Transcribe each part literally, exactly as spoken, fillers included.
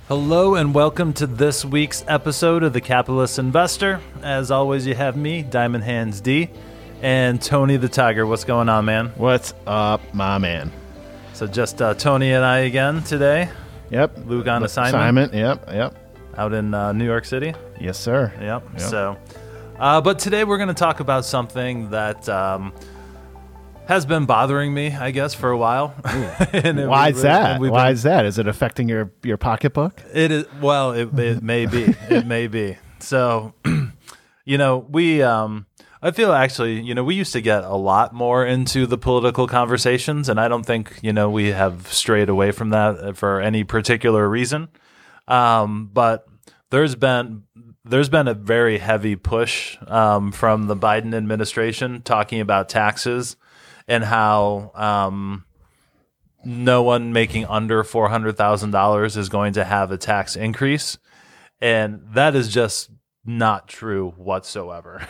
Hello and welcome to this week's episode of The Capitalist Investor. As always, you have me, Diamond Hands D, and Tony the Tiger. What's going on, man? What's up, my man? So just uh, Tony and I again today. Yep. Luke on assignment. Assignment, yep, yep. Out in uh, New York City. Yes, sir. Yep. Yep. So, uh, but today we're going to talk about something that um, has been bothering me, I guess, for a while. and it, Why is that? Why been, is that? Is it affecting your, your pocketbook? It is. Well, it, it may be. It may be. So, you know, we. Um, I feel actually, you know, we used to get a lot more into the political conversations, and I don't think, you know, we have strayed away from that for any particular reason. Um, but there's been there's been a very heavy push um, from the Biden administration talking about taxes and how um, no one making under four hundred thousand dollars is going to have a tax increase. And that is just not true whatsoever.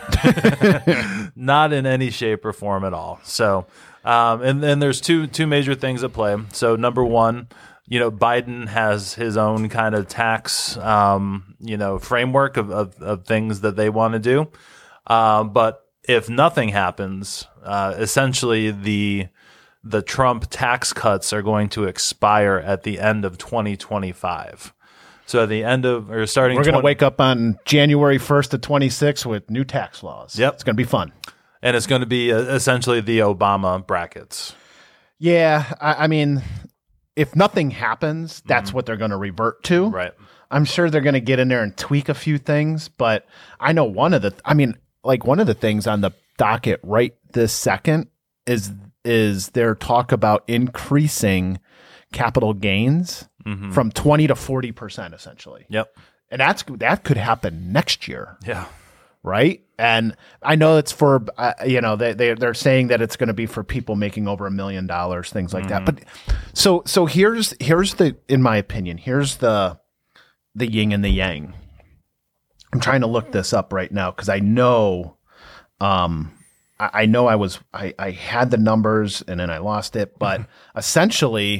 Not in any shape or form at all. So, um, and then there's two two major things at play. So number one, you know, Biden has his own kind of tax, um, you know, framework of, of, of things that they want to do. Uh, but if nothing happens, uh, essentially the the Trump tax cuts are going to expire at the end of twenty twenty-five. So at the end of or starting, we're going to wake up on January first to twenty-six with new tax laws. Yep, it's going to be fun, and it's going to be uh, essentially the Obama brackets. Yeah, I, I mean, if nothing happens, that's mm-hmm. what they're going to revert to. Right. I'm sure they're going to get in there and tweak a few things, but I know one of the. I mean. Like one of the things on the docket right this second is is their talk about increasing capital gains mm-hmm. from twenty to forty percent essentially. Yep. And that's that could happen next year. Yeah. Right? And I know it's for uh, you know they they they're saying that it's going to be for people making over a million dollars, things like mm-hmm. that. But so so here's here's the in my opinion, here's the the yin and the yang. I'm trying to look this up right now because I know, um, I, I know I was I, I had the numbers and then I lost it. But essentially,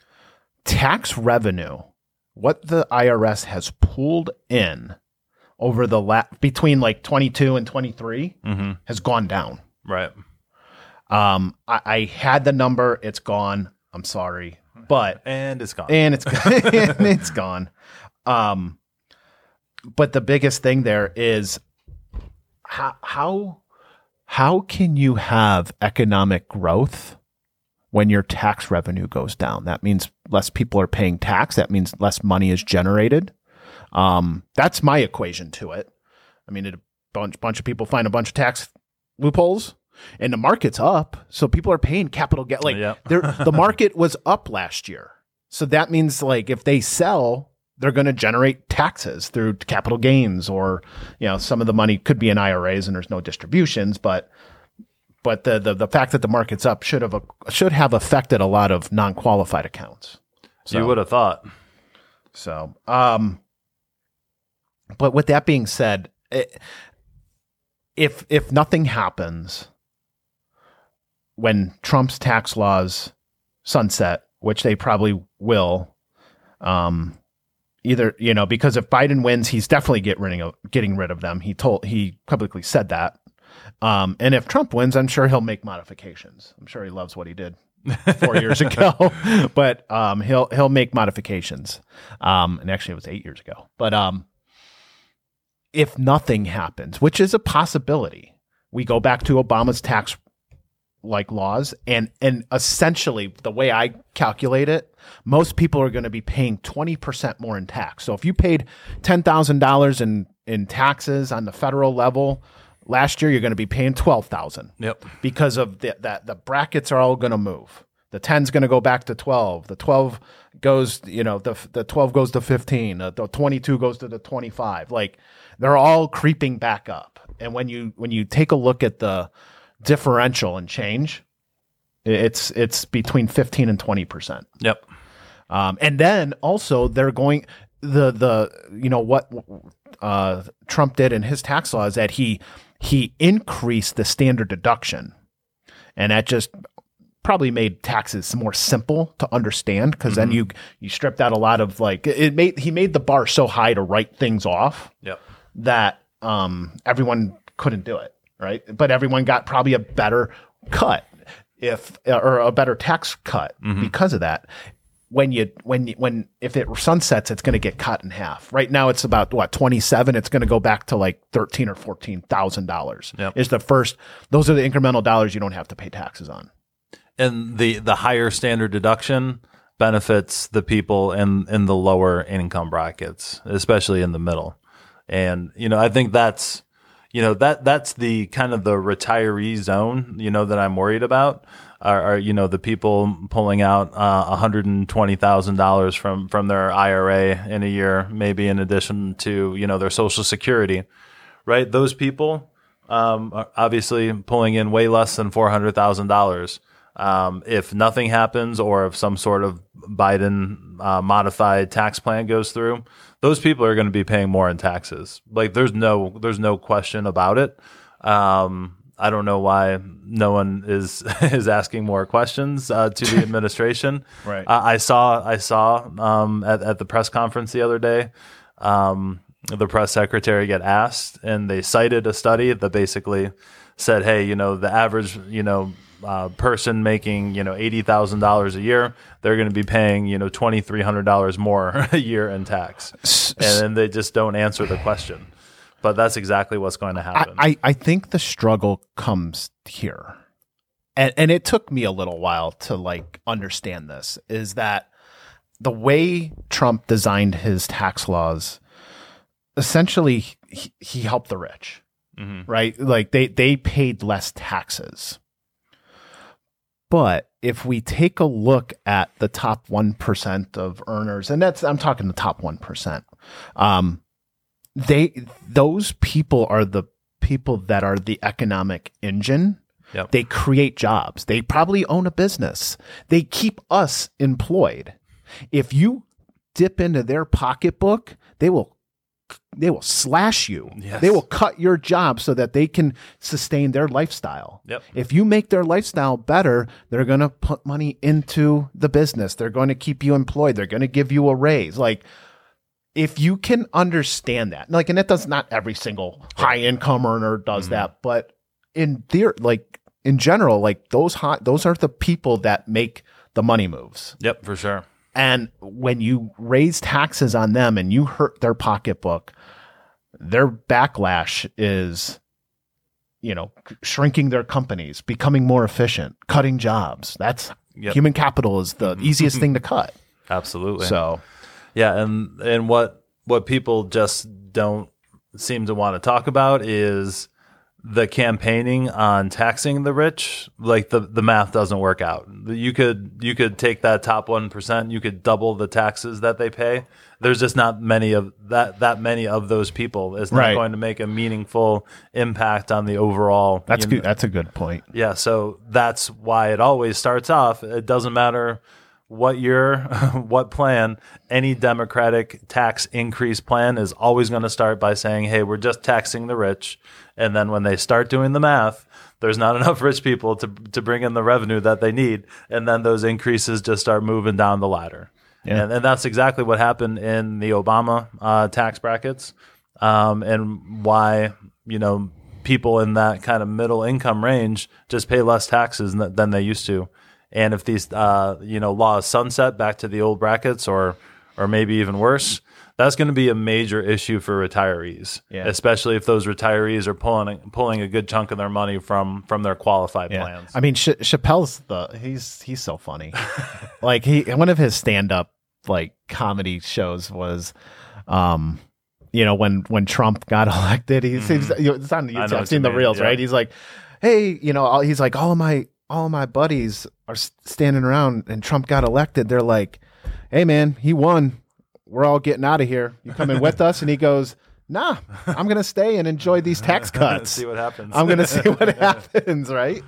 tax revenue, what the I R S has pulled in over the la- between like twenty-two and twenty-three mm-hmm. has gone down. Right. Um, I, I had the number. It's gone. I'm sorry, but and it's gone. And it's and it's gone. Um. But the biggest thing there is how how how can you have economic growth when your tax revenue goes down? That means less people are paying tax. That means less money is generated. Um, that's my equation to it. I mean, a bunch bunch of people find a bunch of tax loopholes, and the market's up, so people are paying capital get like yep. the market was up last year, so that means like if they sell, they're going to generate taxes through capital gains, or, you know, some of the money could be in I R As and there's no distributions, but, but the, the, the fact that the market's up should have, should have affected a lot of non-qualified accounts. So, you would have thought. So, um, but with that being said, it, if, if nothing happens when Trump's tax laws sunset, which they probably will, um, Either, you know, because if Biden wins, he's definitely get rid of, getting rid of them. He told, he publicly said that. Um, and if Trump wins, I'm sure he'll make modifications. I'm sure he loves what he did four years ago, but um, he'll he'll make modifications. Um, and actually, it was eight years ago. But um, if nothing happens, which is a possibility, we go back to Obama's tax like laws, and and essentially the way I calculate it, most people are going to be paying twenty percent more in tax. So if you paid ten thousand dollars in in taxes on the federal level last year, you're going to be paying twelve thousand dollars. Yep. Because of the, that the brackets are all going to move. The ten's going to go back to twelve. The twelve goes, you know, the the twelve goes to fifteen. The, the twenty-two goes to the twenty-five. Like they're all creeping back up. And when you when you take a look at the differential and change, it's it's between fifteen and twenty percent. Yep. Um, and then also they're going the the you know what uh, Trump did in his tax law is that he he increased the standard deduction, and that just probably made taxes more simple to understand because mm-hmm. then you you stripped out a lot of like it made he made the bar so high to write things off yep. that um, everyone couldn't do it, right? But everyone got probably a better cut if or a better tax cut mm-hmm. because of that. When you when you, when if it sunsets, it's going to get cut in half. Right now, it's about what twenty-seven. It's going to go back to like thirteen or fourteen thousand dollars. Is the first. Those are the incremental dollars you don't have to pay taxes on. And the the higher standard deduction benefits the people in in the lower income brackets, especially in the middle. And you know, I think that's you know that that's the kind of the retiree zone. You know that I'm worried about. Are, are you know the people pulling out uh, one hundred twenty thousand dollars from from their I R A in a year, maybe in addition to you know their Social Security, right? Those people um, are obviously pulling in way less than four hundred thousand dollars. Um, if nothing happens, or if some sort of Biden uh, modified tax plan goes through, those people are going to be paying more in taxes. Like there's no there's no question about it. Um, I don't know why no one is is asking more questions uh, to the administration. Right. Uh, I saw I saw um, at at the press conference the other day, um, the press secretary get asked, and they cited a study that basically said, "Hey, you know, the average you know uh, person making you know eighty thousand dollars a year, they're going to be paying you know twenty three hundred dollars more a year in tax," and then they just don't answer the question. But that's exactly what's going to happen. I, I, I think the struggle comes here. And and it took me a little while to like understand this, is that the way Trump designed his tax laws, essentially he, he helped the rich, mm-hmm. right? Like they, they paid less taxes. But if we take a look at the top one percent of earners, and that's, I'm talking the top one percent, um, They those people are the people that are the economic engine. Yep. They create jobs. They probably own a business. They keep us employed. If you dip into their pocketbook, they will they will slash you. Yes. They will cut your job so that they can sustain their lifestyle. Yep. If you make their lifestyle better, they're going to put money into the business. They're going to keep you employed. They're going to give you a raise. Like if you can understand that, like, and it does not every single high income earner does mm-hmm. that, but in theory, like in general, like those high, those are the people that make the money moves. Yep, for sure. And when you raise taxes on them and you hurt their pocketbook, their backlash is, you know, shrinking their companies, becoming more efficient, cutting jobs. That's yep. human capital is the easiest thing to cut. Absolutely. So. Yeah, and and what what people just don't seem to want to talk about is the campaigning on taxing the rich. Like the, the math doesn't work out. You could you could take that top one percent, you could double the taxes that they pay. There's just not many of that that many of those people. It's not right. going to make a meaningful impact on the overall. That's you good. know, that's a good point. Yeah, so that's why it always starts off. It doesn't matter what year, what plan, any Democratic tax increase plan is always going to start by saying, hey, we're just taxing the rich. And then when they start doing the math, there's not enough rich people to to bring in the revenue that they need. And then those increases just start moving down the ladder. Yeah. And, and that's exactly what happened in the Obama uh, tax brackets, um, and why, you know, people in that kind of middle income range just pay less taxes than, than they used to. And if these, uh, you know, laws sunset back to the old brackets, or, or maybe even worse, that's going to be a major issue for retirees, yeah. especially if those retirees are pulling pulling a good chunk of their money from from their qualified yeah. plans. I mean, Ch- Chappelle's the he's he's so funny. Like he one of his stand up like comedy shows was, um, you know, when when Trump got elected, he mm-hmm. seems it's on YouTube. I've seen the mean. reels, yeah. right? He's like, hey, you know, he's like, all of my all of my buddies are standing around and Trump got elected. They're like, hey, man, he won. We're all getting out of here. You coming with us? And he goes, nah, I'm going to stay and enjoy these tax cuts. See what happens. I'm going to see what happens. Right.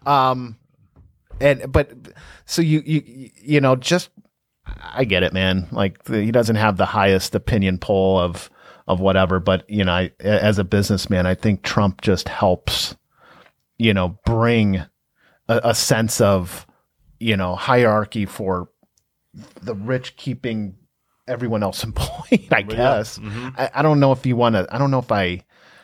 Um, and, but so you, you, you know, just, I get it, man. Like the, he doesn't have the highest opinion poll of, of whatever, but you know, I, as a businessman, I think Trump just helps, you know, bring a, a sense of you know, hierarchy for the rich keeping everyone else employed, I guess. Yeah. Mm-hmm. I, I don't know if you want to, I don't know if I,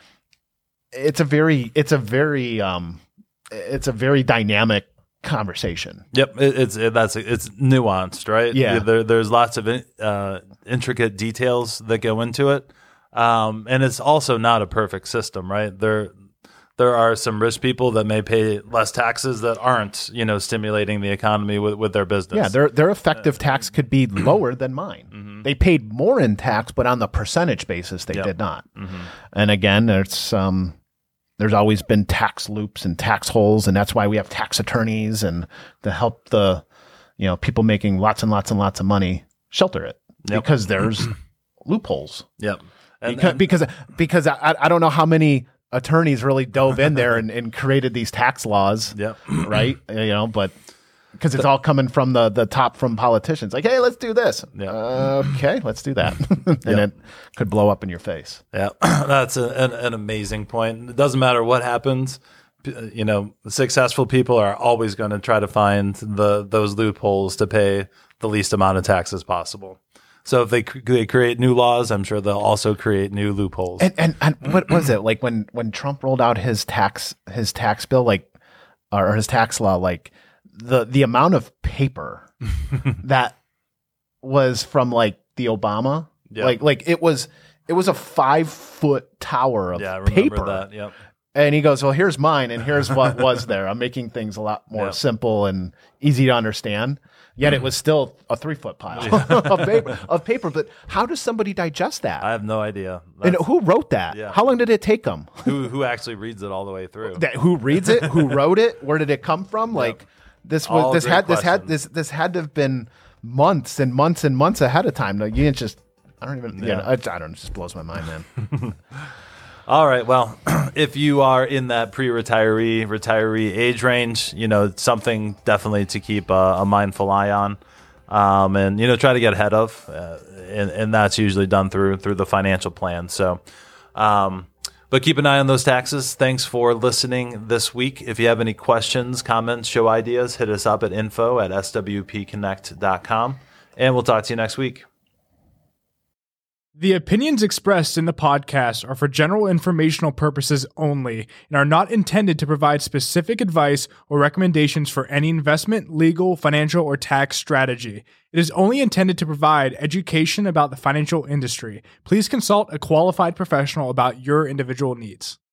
it's a very, it's a very, um, it's a very dynamic conversation. Yep. It, it's, it, that's, it's nuanced, right? Yeah. There, there's lots of uh, intricate details that go into it. Um, and it's also not a perfect system, right? There, there are some rich people that may pay less taxes that aren't, you know, stimulating the economy with, with their business. Yeah, their their effective tax could be lower than mine. Mm-hmm. They paid more in tax, but on the percentage basis, they yep. did not. Mm-hmm. And again, there's um, there's always been tax loops and tax holes, and that's why we have tax attorneys and to help the, you know, people making lots and lots and lots of money shelter it yep. because there's loopholes. Yep. And, because, and, because because I I don't know how many attorneys really dove in there and, and created these tax laws, yep. right? You know, but because it's all coming from the the top from politicians, like, hey, let's do this. Yep. Uh, okay, let's do that, and yep. it could blow up in your face. Yeah, that's a, an, an amazing point. It doesn't matter what happens. You know, successful people are always going to try to find the those loopholes to pay the least amount of taxes possible. So if they they create new laws, I'm sure they'll also create new loopholes. And and, and what was it like when, when Trump rolled out his tax his tax bill, like or his tax law, like the the amount of paper that was from like the Obama, yep. like like it was it was a five foot tower of yeah, I remember paper. That. Yep. And he goes, well, here's mine, and here's what was there. I'm making things a lot more yep. simple and easy to understand. Yet it was still a three foot pile of paper. Of paper. But how does somebody digest that? I have no idea. That's, and who wrote that? Yeah. How long did it take them? Who who actually reads it all the way through? That, who reads it? Who wrote it? Where did it come from? Yep. Like this was all this had questions. this had this this had to have been months and months and months ahead of time. Like, you didn't just I don't even yeah. you know, I, I don't know, it just blows my mind, man. All right. Well, if you are in that pre-retiree, retiree age range, you know, it's something definitely to keep a, a mindful eye on, um, and you know, try to get ahead of, uh, and, and that's usually done through through the financial plan. So, um, but keep an eye on those taxes. Thanks for listening this week. If you have any questions, comments, show ideas, hit us up at info at s w p connect dot com, and we'll talk to you next week. The opinions expressed in the podcast are for general informational purposes only and are not intended to provide specific advice or recommendations for any investment, legal, financial, or tax strategy. It is only intended to provide education about the financial industry. Please consult a qualified professional about your individual needs.